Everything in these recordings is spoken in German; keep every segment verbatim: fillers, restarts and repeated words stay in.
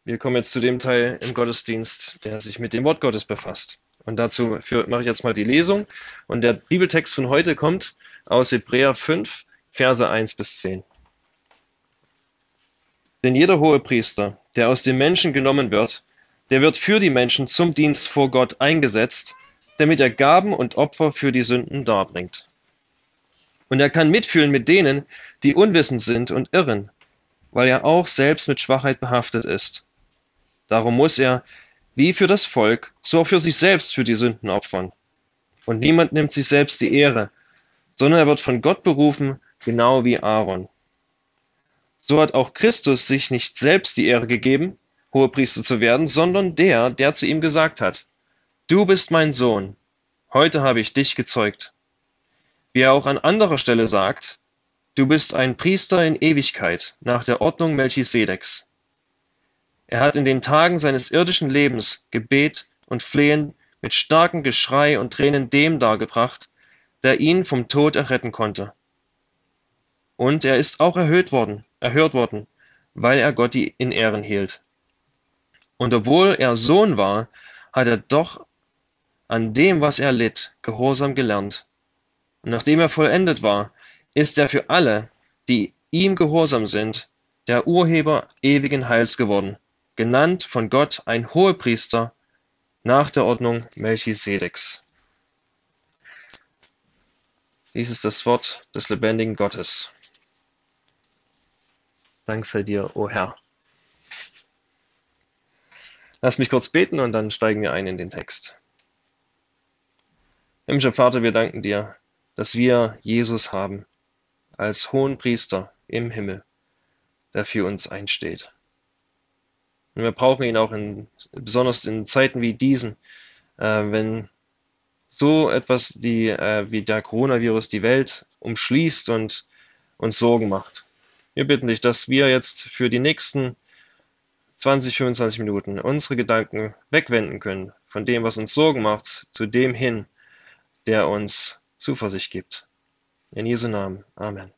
Wir kommen jetzt zu dem Teil im Gottesdienst, der sich mit dem Wort Gottes befasst. Und dazu für, mache ich jetzt mal die Lesung. Und der Bibeltext von heute kommt aus Hebräer fünf, Verse eins bis zehn. Denn jeder Hohepriester, der aus den Menschen genommen wird, der wird für die Menschen zum Dienst vor Gott eingesetzt, damit er Gaben und Opfer für die Sünden darbringt. Und er kann mitfühlen mit denen, die unwissend sind und irren, weil er auch selbst mit Schwachheit behaftet ist. Darum muss er, wie für das Volk, so auch für sich selbst für die Sünden opfern. Und niemand nimmt sich selbst die Ehre, sondern er wird von Gott berufen, genau wie Aaron. So hat auch Christus sich nicht selbst die Ehre gegeben, Hohepriester zu werden, sondern der, der zu ihm gesagt hat, du bist mein Sohn, heute habe ich dich gezeugt. Wie er auch an anderer Stelle sagt, du bist ein Priester in Ewigkeit, nach der Ordnung Melchisedeks. Er hat in den Tagen seines irdischen Lebens Gebet und Flehen mit starkem Geschrei und Tränen dem dargebracht, der ihn vom Tod erretten konnte. Und er ist auch erhöht worden, erhört worden, weil er Gott in Ehren hielt. Und obwohl er Sohn war, hat er doch an dem, was er litt, Gehorsam gelernt. Und nachdem er vollendet war, ist er für alle, die ihm gehorsam sind, der Urheber ewigen Heils geworden, genannt von Gott ein Hohepriester nach der Ordnung Melchisedeks. Dies ist das Wort des lebendigen Gottes. Dank sei dir, o Herr. Lass mich kurz beten und dann steigen wir ein in den Text. Himmlischer Vater, wir danken dir, dass wir Jesus haben, als hohen Priester im Himmel, der für uns einsteht. Und wir brauchen ihn auch in, besonders in Zeiten wie diesen, äh, wenn so etwas die, äh, wie der Coronavirus die Welt umschließt und uns Sorgen macht. Wir bitten dich, dass wir jetzt für die nächsten zwanzig, fünfundzwanzig Minuten unsere Gedanken wegwenden können von dem, was uns Sorgen macht, zu dem hin, der uns Zuversicht gibt. In Jesu Namen. Amen.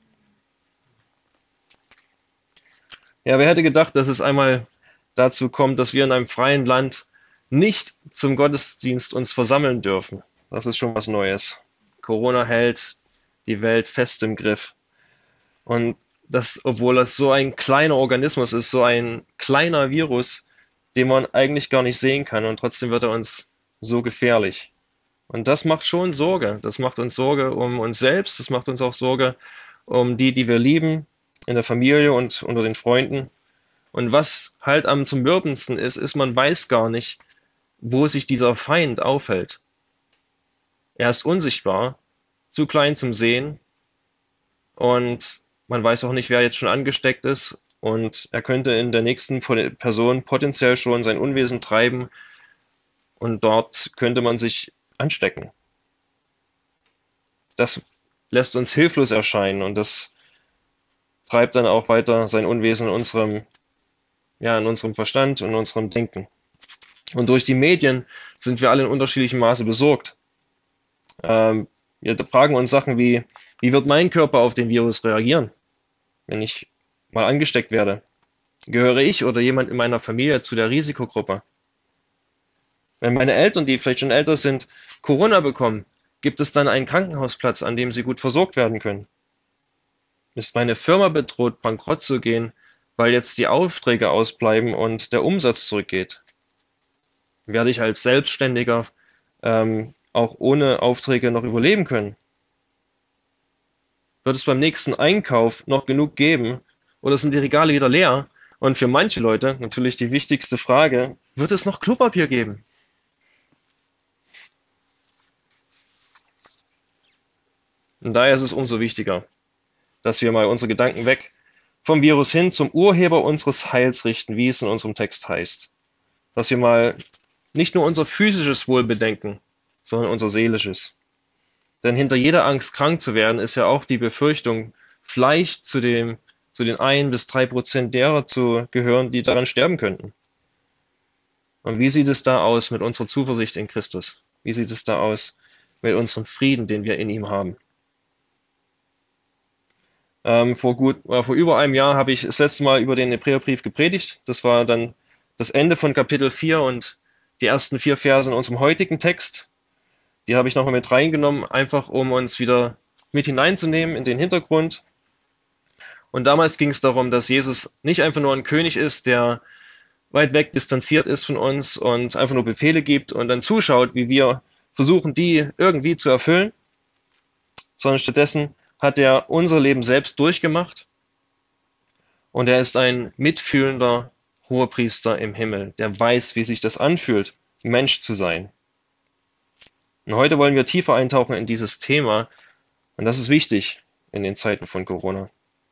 Ja, wer hätte gedacht, dass es einmal dazu kommt, dass wir in einem freien Land nicht zum Gottesdienst uns versammeln dürfen. Das ist schon was Neues. Corona hält die Welt fest im Griff. Und das, obwohl das so ein kleiner Organismus ist, so ein kleiner Virus, den man eigentlich gar nicht sehen kann, und trotzdem wird er uns so gefährlich. Und das macht schon Sorge. Das macht uns Sorge um uns selbst, das macht uns auch Sorge um die, die wir lieben, in der Familie und unter den Freunden. Und was halt am zumürbendsten ist, ist, man weiß gar nicht, wo sich dieser Feind aufhält. Er ist unsichtbar, zu klein zum Sehen, und man weiß auch nicht, wer jetzt schon angesteckt ist, und er könnte in der nächsten Person potenziell schon sein Unwesen treiben, und dort könnte man sich anstecken. Das lässt uns hilflos erscheinen, und das treibt dann auch weiter sein Unwesen in unserem, ja, in unserem Verstand und in unserem Denken. Und durch die Medien sind wir alle in unterschiedlichem Maße besorgt. Ähm, wir fragen uns Sachen wie, wie wird mein Körper auf den Virus reagieren, wenn ich mal angesteckt werde? Gehöre ich oder jemand in meiner Familie zu der Risikogruppe? Wenn meine Eltern, die vielleicht schon älter sind, Corona bekommen, gibt es dann einen Krankenhausplatz, an dem sie gut versorgt werden können? Ist meine Firma bedroht, bankrott zu gehen, weil jetzt die Aufträge ausbleiben und der Umsatz zurückgeht? Werde ich als Selbstständiger ähm, auch ohne Aufträge noch überleben können? Wird es beim nächsten Einkauf noch genug geben, oder sind die Regale wieder leer? Und für manche Leute natürlich die wichtigste Frage, wird es noch Klopapier geben? Und daher ist es umso wichtiger, dass wir mal unsere Gedanken weg vom Virus hin zum Urheber unseres Heils richten, wie es in unserem Text heißt. Dass wir mal nicht nur unser physisches Wohl bedenken, sondern unser seelisches. Denn hinter jeder Angst, krank zu werden, ist ja auch die Befürchtung, vielleicht zu dem, zu den ein bis drei Prozent derer zu gehören, die daran sterben könnten. Und wie sieht es da aus mit unserer Zuversicht in Christus? Wie sieht es da aus mit unserem Frieden, den wir in ihm haben? Ähm, vor gut, äh, vor über einem Jahr habe ich das letzte Mal über den Hebräerbrief gepredigt. Das war dann das Ende von Kapitel vier und die ersten vier Verse in unserem heutigen Text. Die habe ich nochmal mit reingenommen, einfach um uns wieder mit hineinzunehmen in den Hintergrund. Und damals ging es darum, dass Jesus nicht einfach nur ein König ist, der weit weg distanziert ist von uns und einfach nur Befehle gibt und dann zuschaut, wie wir versuchen, die irgendwie zu erfüllen, sondern stattdessen hat er unser Leben selbst durchgemacht und er ist ein mitfühlender Hohepriester im Himmel, der weiß, wie sich das anfühlt, Mensch zu sein. Und heute wollen wir tiefer eintauchen in dieses Thema und das ist wichtig in den Zeiten von Corona.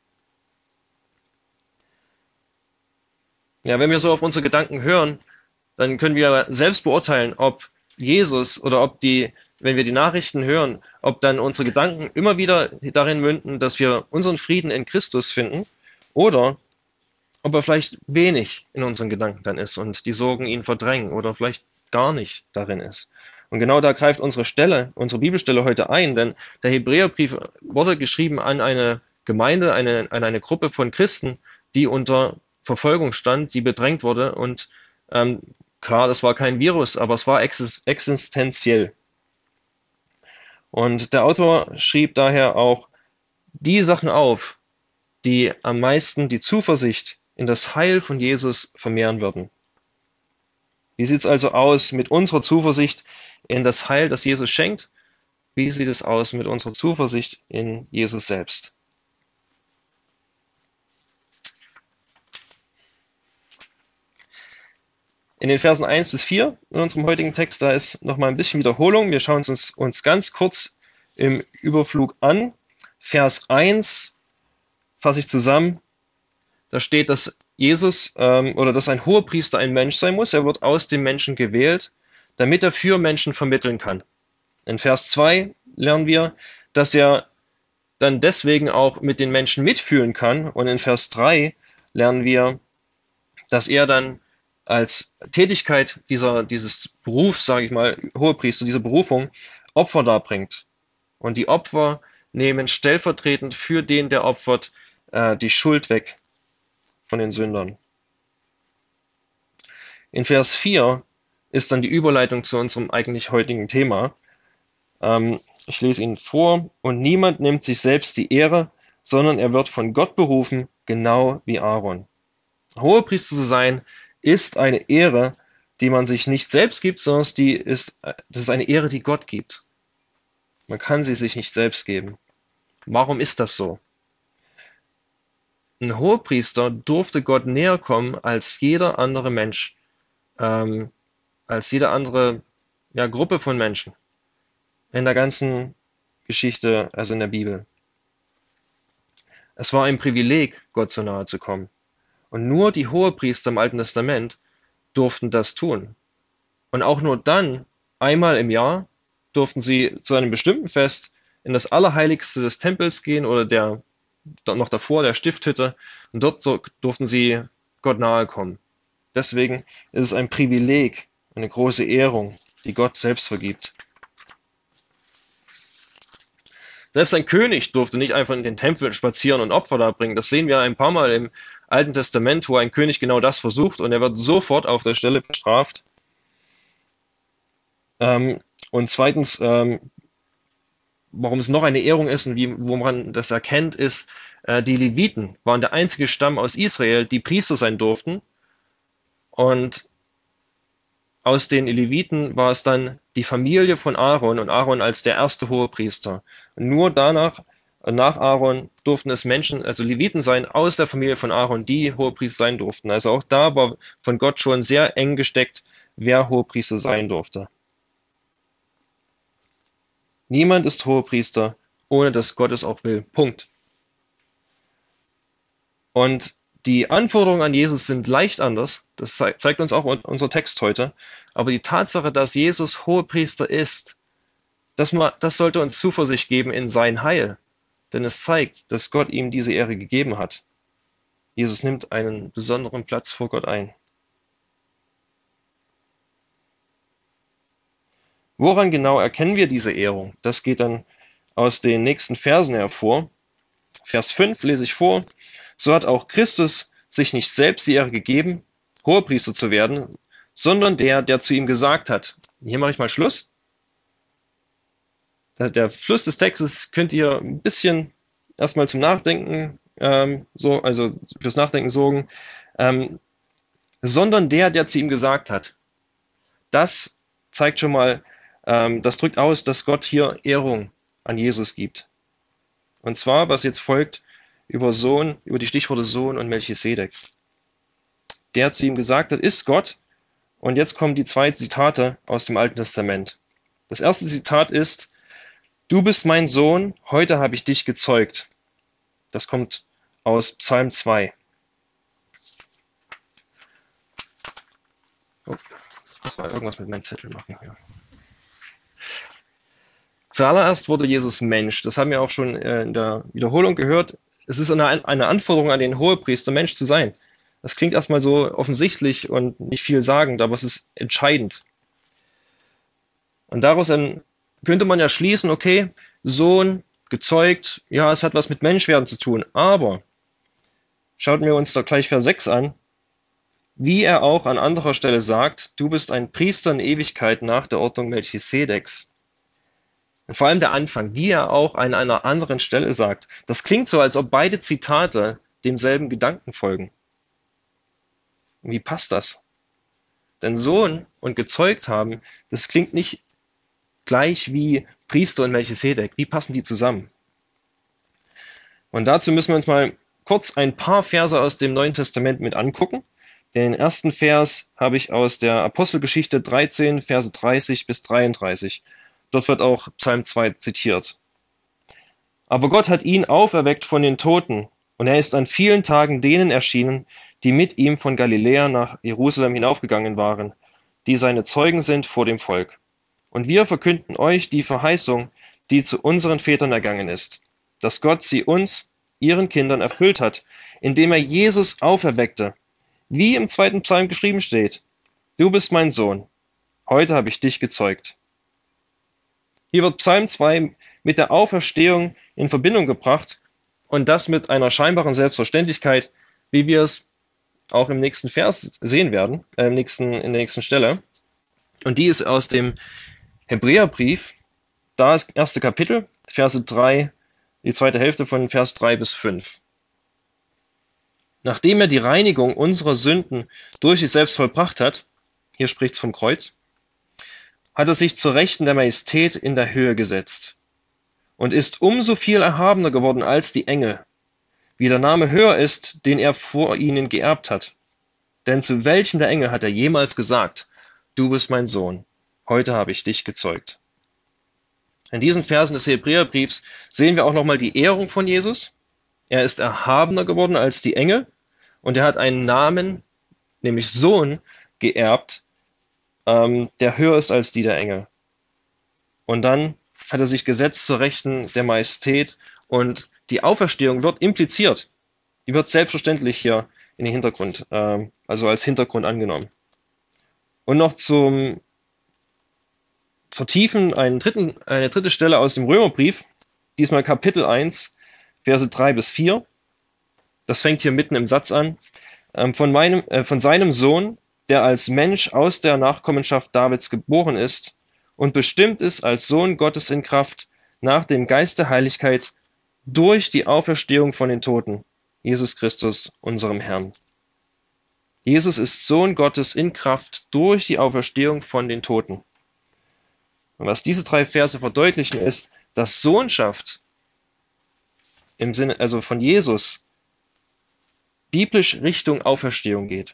Ja, wenn wir so auf unsere Gedanken hören, dann können wir selbst beurteilen, ob Jesus oder ob die, wenn wir die Nachrichten hören, ob dann unsere Gedanken immer wieder darin münden, dass wir unseren Frieden in Christus finden oder ob er vielleicht wenig in unseren Gedanken dann ist und die Sorgen ihn verdrängen oder vielleicht gar nicht darin ist. Und genau da greift unsere Stelle, unsere Bibelstelle heute ein, denn der Hebräerbrief wurde geschrieben an eine Gemeinde, eine, an eine Gruppe von Christen, die unter Verfolgung stand, die bedrängt wurde und ähm, klar, das war kein Virus, aber es war existenziell. Und der Autor schrieb daher auch die Sachen auf, die am meisten die Zuversicht in das Heil von Jesus vermehren würden. Wie sieht es also aus mit unserer Zuversicht in das Heil, das Jesus schenkt? Wie sieht es aus mit unserer Zuversicht in Jesus selbst? In den Versen eins bis vier in unserem heutigen Text, da ist nochmal ein bisschen Wiederholung. Wir schauen es uns, uns ganz kurz im Überflug an. Vers eins fasse ich zusammen. Da steht, dass Jesus ähm, oder dass ein Hohepriester ein Mensch sein muss. Er wird aus dem Menschen gewählt, damit er für Menschen vermitteln kann. In Vers zwei lernen wir, dass er dann deswegen auch mit den Menschen mitfühlen kann. Und in Vers drei lernen wir, dass er dann als Tätigkeit dieser, dieses Berufs, sage ich mal, Hohepriester, diese Berufung, Opfer darbringt. Und die Opfer nehmen stellvertretend für den, der opfert, äh, die Schuld weg von den Sündern. In Vers vier ist dann die Überleitung zu unserem eigentlich heutigen Thema. Ähm, ich lese ihn vor. Und niemand nimmt sich selbst die Ehre, sondern er wird von Gott berufen, genau wie Aaron. Hohepriester zu sein, ist eine Ehre, die man sich nicht selbst gibt, sondern die ist, das ist eine Ehre, die Gott gibt. Man kann sie sich nicht selbst geben. Warum ist das so? Ein Hohepriester durfte Gott näher kommen als jeder andere Mensch, ähm, als jede andere ja, Gruppe von Menschen in der ganzen Geschichte, also in der Bibel. Es war ein Privileg, Gott so nahe zu kommen. Und nur die Hohepriester im Alten Testament durften das tun. Und auch nur dann, einmal im Jahr, durften sie zu einem bestimmten Fest in das Allerheiligste des Tempels gehen oder der noch davor der Stifthütte und dort so, durften sie Gott nahe kommen. Deswegen ist es ein Privileg, eine große Ehrung, die Gott selbst vergibt. Selbst ein König durfte nicht einfach in den Tempel spazieren und Opfer darbringen. Das sehen wir ein paar Mal im Alten Testament, wo ein König genau das versucht und er wird sofort auf der Stelle bestraft. Ähm, und zweitens, ähm, warum es noch eine Ehrung ist und wie, wo man das erkennt, ist, äh, die Leviten waren der einzige Stamm aus Israel, die Priester sein durften. Und aus den Leviten war es dann die Familie von Aaron und Aaron als der erste Hohepriester. Und nur danach, nach Aaron, durften es Menschen, also Leviten sein, aus der Familie von Aaron, die Hohepriester sein durften. Also auch da war von Gott schon sehr eng gesteckt, wer Hohepriester sein durfte. Niemand ist Hohepriester, ohne dass Gott es auch will. Punkt. Und die Anforderungen an Jesus sind leicht anders. Das zeigt uns auch unser Text heute. Aber die Tatsache, dass Jesus Hohepriester ist, das, das sollte uns Zuversicht geben in sein Heil. Denn es zeigt, dass Gott ihm diese Ehre gegeben hat. Jesus nimmt einen besonderen Platz vor Gott ein. Woran genau erkennen wir diese Ehrung? Das geht dann aus den nächsten Versen hervor. Vers fünf lese ich vor. So hat auch Christus sich nicht selbst die Ehre gegeben, Hohepriester zu werden, sondern der, der zu ihm gesagt hat. Hier mache ich mal Schluss. Der Fluss des Textes könnt ihr ein bisschen erstmal zum Nachdenken, ähm, so, also fürs Nachdenken sorgen, ähm, sondern der, der zu ihm gesagt hat. Das zeigt schon mal, ähm, das drückt aus, dass Gott hier Ehrung an Jesus gibt. Und zwar, was jetzt folgt, über Sohn, über die Stichworte Sohn und Melchisedek. Der zu ihm gesagt hat, ist Gott. Und jetzt kommen die zwei Zitate aus dem Alten Testament. Das erste Zitat ist, du bist mein Sohn, heute habe ich dich gezeugt. Das kommt aus Psalm zwei. Oh, ich muss mal irgendwas mit meinem Zettel machen hier. Zuallererst wurde Jesus Mensch. Das haben wir auch schon in der Wiederholung gehört. Es ist eine, eine Anforderung an den Hohepriester, Mensch zu sein. Das klingt erstmal so offensichtlich und nicht viel sagend, aber es ist entscheidend. Und daraus dann könnte man ja schließen, okay, Sohn, gezeugt, ja, es hat was mit Menschwerden zu tun. Aber schaut mir uns da gleich Vers sechs an, wie er auch an anderer Stelle sagt, du bist ein Priester in Ewigkeit nach der Ordnung Melchisedeks. Und vor allem der Anfang, wie er auch an einer anderen Stelle sagt. Das klingt so, als ob beide Zitate demselben Gedanken folgen. Wie passt das? Denn Sohn und gezeugt haben, das klingt nicht gleich wie Priester und Melchisedek. Wie passen die zusammen? Und dazu müssen wir uns mal kurz ein paar Verse aus dem Neuen Testament mit angucken. Den ersten Vers habe ich aus der Apostelgeschichte dreizehn, Verse dreißig bis dreiunddreißig. Dort wird auch Psalm zwei zitiert. Aber Gott hat ihn auferweckt von den Toten, und er ist an vielen Tagen denen erschienen, die mit ihm von Galiläa nach Jerusalem hinaufgegangen waren, die seine Zeugen sind vor dem Volk. Und wir verkünden euch die Verheißung, die zu unseren Vätern ergangen ist, dass Gott sie uns, ihren Kindern, erfüllt hat, indem er Jesus auferweckte, wie im zweiten Psalm geschrieben steht, du bist mein Sohn, heute habe ich dich gezeugt. Hier wird Psalm zwei mit der Auferstehung in Verbindung gebracht und das mit einer scheinbaren Selbstverständlichkeit, wie wir es auch im nächsten Vers sehen werden, äh, im nächsten, in der nächsten Stelle. Und die ist aus dem Hebräerbrief, da ist das erste Kapitel, Verse drei, die zweite Hälfte von Vers drei bis fünf. Nachdem er die Reinigung unserer Sünden durch sich selbst vollbracht hat, hier spricht es vom Kreuz, hat er sich zur Rechten der Majestät in der Höhe gesetzt und ist umso viel erhabener geworden als die Engel, wie der Name höher ist, den er vor ihnen geerbt hat. Denn zu welchen der Engel hat er jemals gesagt, du bist mein Sohn, heute habe ich dich gezeugt. In diesen Versen des Hebräerbriefs sehen wir auch nochmal die Ehrung von Jesus. Er ist erhabener geworden als die Engel und er hat einen Namen, nämlich Sohn, geerbt, ähm, der höher ist als die der Engel. Und dann hat er sich gesetzt zur Rechten der Majestät und die Auferstehung wird impliziert. Die wird selbstverständlich hier in den Hintergrund, äh, also als Hintergrund angenommen. Und noch zum Vertiefen einen dritten, eine dritte Stelle aus dem Römerbrief, diesmal Kapitel eins, Verse drei bis vier. Das fängt hier mitten im Satz an. Ähm, von, meinem, äh, von seinem Sohn, der als Mensch aus der Nachkommenschaft Davids geboren ist und bestimmt ist als Sohn Gottes in Kraft nach dem Geist der Heiligkeit durch die Auferstehung von den Toten, Jesus Christus, unserem Herrn. Jesus ist Sohn Gottes in Kraft durch die Auferstehung von den Toten. Und was diese drei Verse verdeutlichen, ist, dass Sohnschaft im Sinne, also von Jesus, biblisch Richtung Auferstehung geht.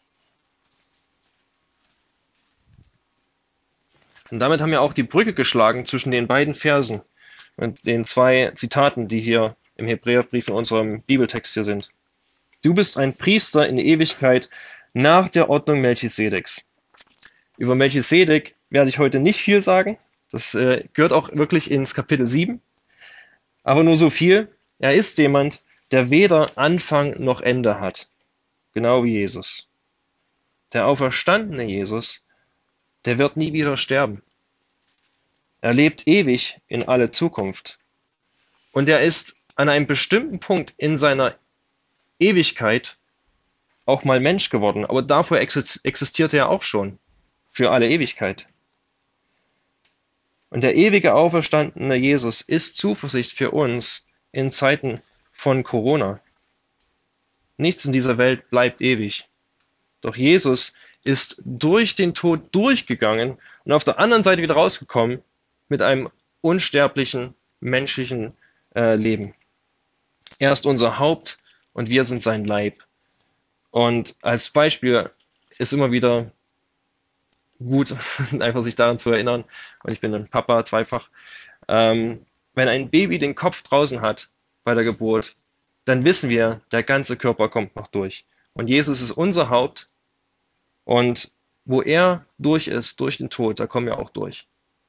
Und damit haben wir auch die Brücke geschlagen zwischen den beiden Versen und den zwei Zitaten, die hier im Hebräerbrief in unserem Bibeltext hier sind. Du bist ein Priester in Ewigkeit nach der Ordnung Melchisedeks. Über Melchisedek werde ich heute nicht viel sagen. Das äh, gehört auch wirklich ins Kapitel sieben. Aber nur so viel. Er ist jemand, der weder Anfang noch Ende hat. Genau wie Jesus. Der auferstandene Jesus, der wird nie wieder sterben. Er lebt ewig in alle Zukunft. Und er ist an einem bestimmten Punkt in seiner Ewigkeit auch mal Mensch geworden, aber davor existierte er auch schon für alle Ewigkeit. Und der ewige auferstandene Jesus ist Zuversicht für uns in Zeiten von Corona. Nichts in dieser Welt bleibt ewig. Doch Jesus ist durch den Tod durchgegangen und auf der anderen Seite wieder rausgekommen mit einem unsterblichen menschlichen äh, Leben. Er ist unser Haupt und wir sind sein Leib. Und als Beispiel ist immer wieder gut, einfach sich daran zu erinnern, und ich bin ein Papa zweifach, ähm, wenn ein Baby den Kopf draußen hat bei der Geburt, dann wissen wir, der ganze Körper kommt noch durch. Und Jesus ist unser Haupt und wo er durch ist, durch den Tod, da kommen wir auch durch.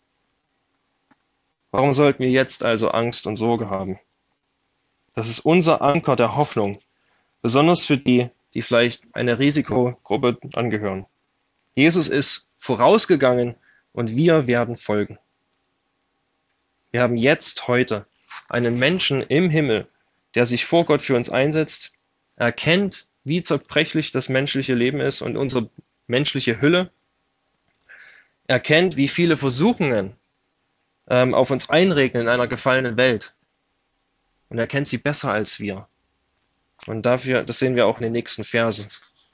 Warum sollten wir jetzt also Angst und Sorge haben? Das ist unser Anker der Hoffnung, besonders für die, die vielleicht einer Risikogruppe angehören. Jesus ist vorausgegangen und wir werden folgen. Wir haben jetzt, heute, einen Menschen im Himmel, der sich vor Gott für uns einsetzt, erkennt, wie zerbrechlich das menschliche Leben ist und unsere menschliche Hülle, erkennt, wie viele Versuchungen ähm, auf uns einregnen in einer gefallenen Welt. Und er kennt sie besser als wir. Und dafür, das sehen wir auch in den nächsten Versen.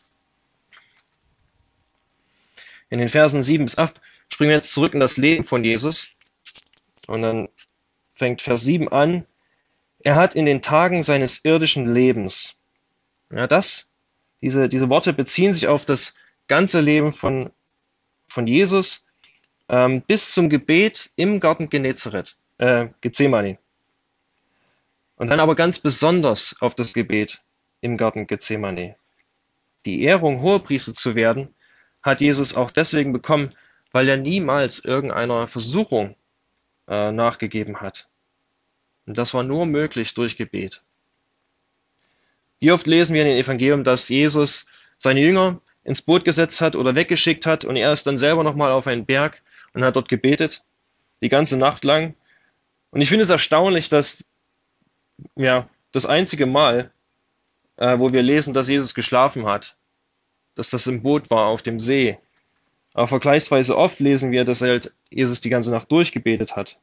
In den Versen sieben bis acht springen wir jetzt zurück in das Leben von Jesus. Und dann fängt Vers sieben an. Er hat in den Tagen seines irdischen Lebens. Ja, das, diese, diese Worte beziehen sich auf das ganze Leben von, von Jesus ähm, bis zum Gebet im Garten Genezareth, äh, Gethsemane. Und dann aber ganz besonders auf das Gebet im Garten Gethsemane. Die Ehrung, Hohepriester zu werden, hat Jesus auch deswegen bekommen, weil er niemals irgendeiner Versuchung äh, nachgegeben hat. Und das war nur möglich durch Gebet. Wie oft lesen wir in den Evangelium, dass Jesus seine Jünger ins Boot gesetzt hat oder weggeschickt hat und er ist dann selber nochmal auf einen Berg und hat dort gebetet, die ganze Nacht lang. Und ich finde es erstaunlich, dass ja, das einzige Mal, äh, wo wir lesen, dass Jesus geschlafen hat, dass das im Boot war auf dem See. Aber vergleichsweise oft lesen wir, dass er halt Jesus die ganze Nacht durchgebetet hat.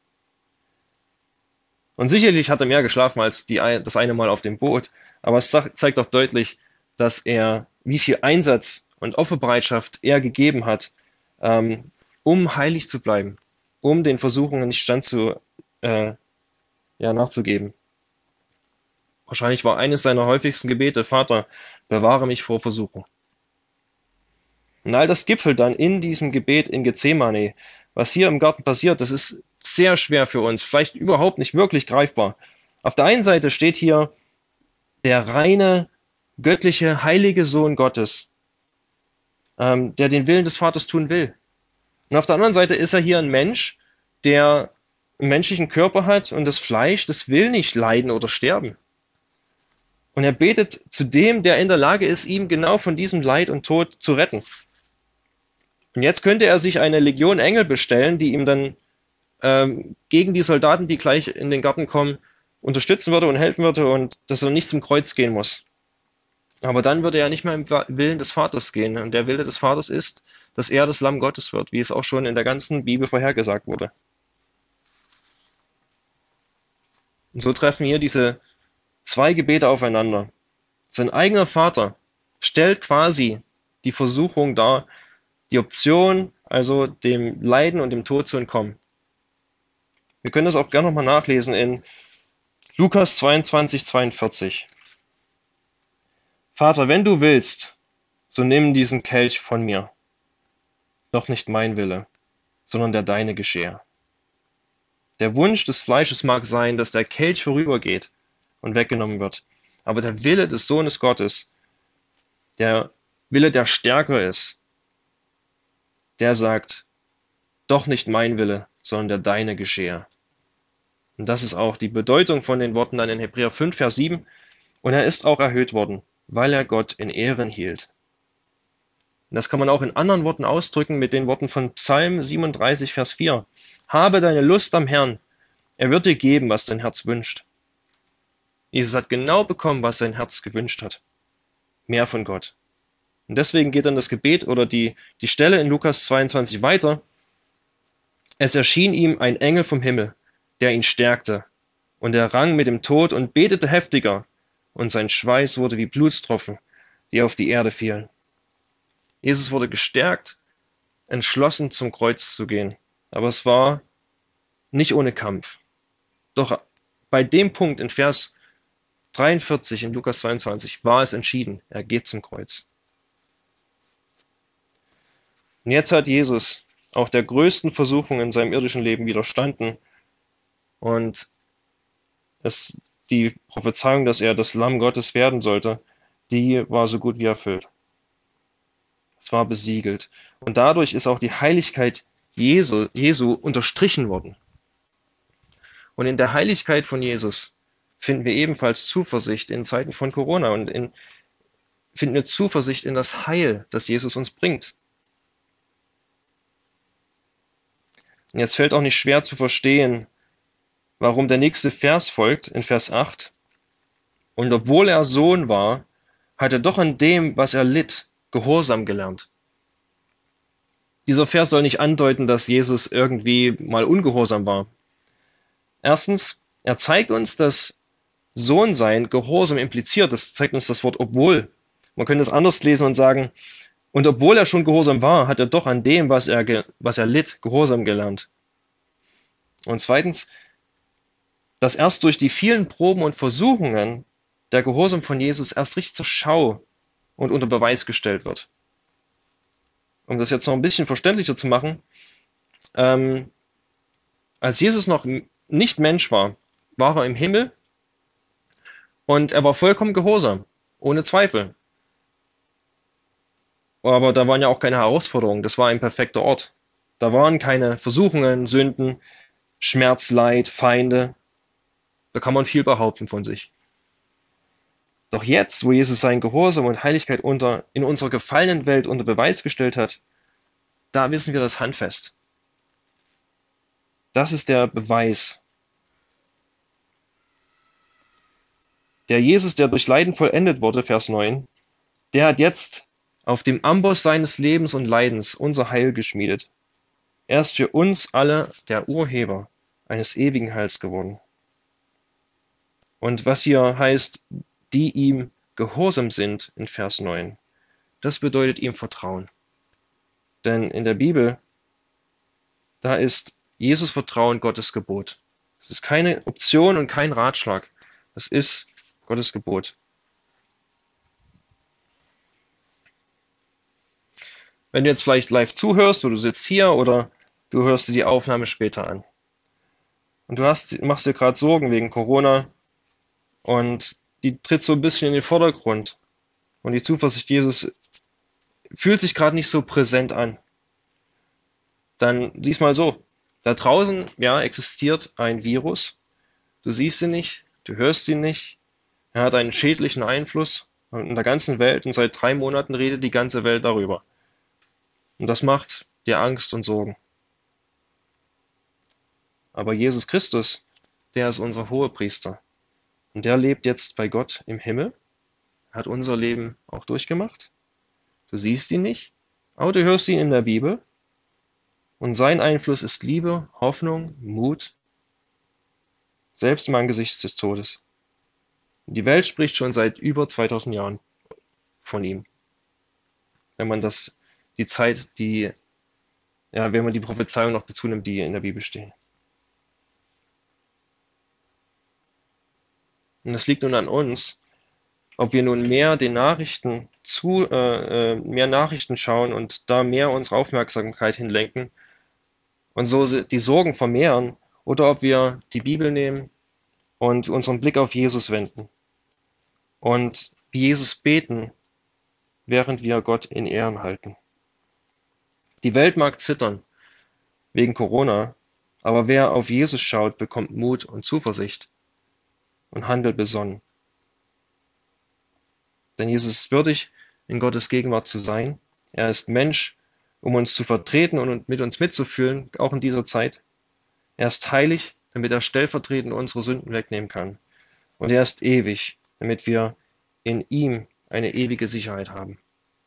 Und sicherlich hat er mehr geschlafen als die, das eine Mal auf dem Boot, aber es zeigt doch deutlich, dass er, wie viel Einsatz und Opferbereitschaft er gegeben hat, ähm, um heilig zu bleiben, um den Versuchungen nicht stand zu, äh, ja, nachzugeben. Wahrscheinlich war eines seiner häufigsten Gebete: Vater, bewahre mich vor Versuchung. Und all das gipfelt dann in diesem Gebet in Gethsemane. Was hier im Garten passiert, das ist sehr schwer für uns, vielleicht überhaupt nicht wirklich greifbar. Auf der einen Seite steht hier der reine, göttliche, heilige Sohn Gottes, ähm, der den Willen des Vaters tun will. Und auf der anderen Seite ist er hier ein Mensch, der einen menschlichen Körper hat und das Fleisch, das will nicht leiden oder sterben. Und er betet zu dem, der in der Lage ist, ihm genau von diesem Leid und Tod zu retten. Und jetzt könnte er sich eine Legion Engel bestellen, die ihm dann ähm, gegen die Soldaten, die gleich in den Garten kommen, unterstützen würde und helfen würde und dass er nicht zum Kreuz gehen muss. Aber dann würde er nicht mehr im Willen des Vaters gehen. Und der Wille des Vaters ist, dass er das Lamm Gottes wird, wie es auch schon in der ganzen Bibel vorhergesagt wurde. Und so treffen hier diese zwei Gebete aufeinander. Sein eigener Vater stellt quasi die Versuchung dar, die Option, also dem Leiden und dem Tod zu entkommen. Wir können das auch gerne nochmal nachlesen in Lukas zweiundzwanzig, zweiundvierzig. Vater, wenn du willst, so nimm diesen Kelch von mir. Doch nicht mein Wille, sondern der deine geschehe. Der Wunsch des Fleisches mag sein, dass der Kelch vorübergeht und weggenommen wird. Aber der Wille des Sohnes Gottes, der Wille, der stärker ist, der sagt, doch nicht mein Wille, sondern der deine geschehe. Und das ist auch die Bedeutung von den Worten dann in Hebräer fünf, Vers sieben. Und er ist auch erhöht worden, weil er Gott in Ehren hielt. Und das kann man auch in anderen Worten ausdrücken mit den Worten von Psalm siebenunddreißig, Vers vier. Habe deine Lust am Herrn, er wird dir geben, was dein Herz wünscht. Jesus hat genau bekommen, was sein Herz gewünscht hat. Mehr von Gott. Und deswegen geht dann das Gebet oder die, die Stelle in Lukas zweiundzwanzig weiter. Es erschien ihm ein Engel vom Himmel, der ihn stärkte. Und er rang mit dem Tod und betete heftiger. Und sein Schweiß wurde wie Blutstropfen, die auf die Erde fielen. Jesus wurde gestärkt, entschlossen zum Kreuz zu gehen. Aber es war nicht ohne Kampf. Doch bei dem Punkt in Vers dreiundvierzig in Lukas zweiundzwanzig war es entschieden. Er geht zum Kreuz. Und jetzt hat Jesus auch der größten Versuchung in seinem irdischen Leben widerstanden. Und es, die Prophezeiung, dass er das Lamm Gottes werden sollte, die war so gut wie erfüllt. Es war besiegelt. Und dadurch ist auch die Heiligkeit Jesu, Jesu unterstrichen worden. Und in der Heiligkeit von Jesus finden wir ebenfalls Zuversicht in Zeiten von Corona und in, finden wir Zuversicht in das Heil, das Jesus uns bringt. Und jetzt fällt auch nicht schwer zu verstehen, warum der nächste Vers folgt, in Vers acht. Und obwohl er Sohn war, hat er doch an dem, was er litt, Gehorsam gelernt. Dieser Vers soll nicht andeuten, dass Jesus irgendwie mal ungehorsam war. Erstens, er zeigt uns, dass Sohnsein Gehorsam impliziert. Das zeigt uns das Wort obwohl. Man könnte es anders lesen und sagen, und obwohl er schon gehorsam war, hat er doch an dem, was er, was er litt, Gehorsam gelernt. Und zweitens, dass erst durch die vielen Proben und Versuchungen der Gehorsam von Jesus erst richtig zur Schau und unter Beweis gestellt wird. Um das jetzt noch ein bisschen verständlicher zu machen, ähm, als Jesus noch nicht Mensch war, war er im Himmel und er war vollkommen gehorsam, ohne Zweifel. Aber da waren ja auch keine Herausforderungen, das war ein perfekter Ort. Da waren keine Versuchungen, Sünden, Schmerz, Leid, Feinde. Da kann man viel behaupten von sich. Doch jetzt, wo Jesus seinen Gehorsam und Heiligkeit unter, in unserer gefallenen Welt unter Beweis gestellt hat, da wissen wir das handfest. Das ist der Beweis. Der Jesus, der durch Leiden vollendet wurde, Vers neun, der hat jetzt auf dem Amboss seines Lebens und Leidens unser Heil geschmiedet. Er ist für uns alle der Urheber eines ewigen Heils geworden. Und was hier heißt, die ihm gehorsam sind, in Vers neun, das bedeutet ihm Vertrauen. Denn in der Bibel, da ist Jesus Vertrauen Gottes Gebot. Es ist keine Option und kein Ratschlag. Es ist Gottes Gebot. Wenn du jetzt vielleicht live zuhörst oder du sitzt hier oder du hörst dir die Aufnahme später an und du hast, machst dir gerade Sorgen wegen Corona und die tritt so ein bisschen in den Vordergrund und die Zuversicht Jesus fühlt sich gerade nicht so präsent an, dann sieh's mal so. Da draußen, ja, existiert ein Virus. Du siehst ihn nicht, du hörst ihn nicht. Er hat einen schädlichen Einfluss in der ganzen Welt und seit drei Monaten redet die ganze Welt darüber. Und das macht dir Angst und Sorgen. Aber Jesus Christus, der ist unser Hohepriester. Und der lebt jetzt bei Gott im Himmel, hat unser Leben auch durchgemacht. Du siehst ihn nicht, aber du hörst ihn in der Bibel. Und sein Einfluss ist Liebe, Hoffnung, Mut, selbst im Angesicht des Todes. Die Welt spricht schon seit über zweitausend Jahren von ihm. Wenn man das, die Zeit, die, ja, wenn man die Prophezeiung noch dazu nimmt, die in der Bibel stehen. Und es liegt nun an uns, ob wir nun mehr den Nachrichten zu, äh, mehr Nachrichten schauen und da mehr unsere Aufmerksamkeit hinlenken und so die Sorgen vermehren, oder ob wir die Bibel nehmen und unseren Blick auf Jesus wenden und wie Jesus beten, während wir Gott in Ehren halten. Die Welt mag zittern wegen Corona, aber wer auf Jesus schaut, bekommt Mut und Zuversicht und handelt besonnen. Denn Jesus ist würdig, in Gottes Gegenwart zu sein. Er ist Mensch, um uns zu vertreten und mit uns mitzufühlen, auch in dieser Zeit. Er ist heilig, damit er stellvertretend unsere Sünden wegnehmen kann. Und er ist ewig, damit wir in ihm eine ewige Sicherheit haben.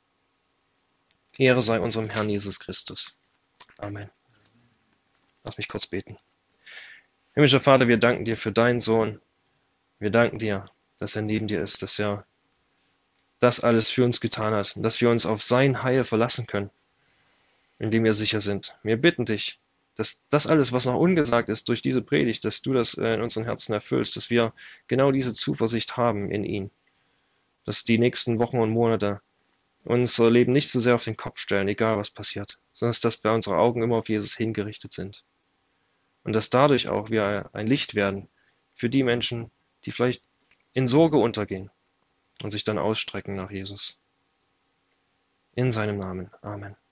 Ehre sei unserem Herrn Jesus Christus. Amen. Lass mich kurz beten. Himmlischer Vater, wir danken dir für deinen Sohn. Wir danken dir, dass er neben dir ist, dass er das alles für uns getan hat und dass wir uns auf sein Heil verlassen können, in dem wir sicher sind. Wir bitten dich, dass das alles, was noch ungesagt ist durch diese Predigt, dass du das in unseren Herzen erfüllst, dass wir genau diese Zuversicht haben in ihn, dass die nächsten Wochen und Monate unser Leben nicht so sehr auf den Kopf stellen, egal was passiert, sondern dass wir unsere Augen immer auf Jesus hingerichtet sind. Und dass dadurch auch wir ein Licht werden für die Menschen, die vielleicht in Sorge untergehen und sich dann ausstrecken nach Jesus. In seinem Namen. Amen.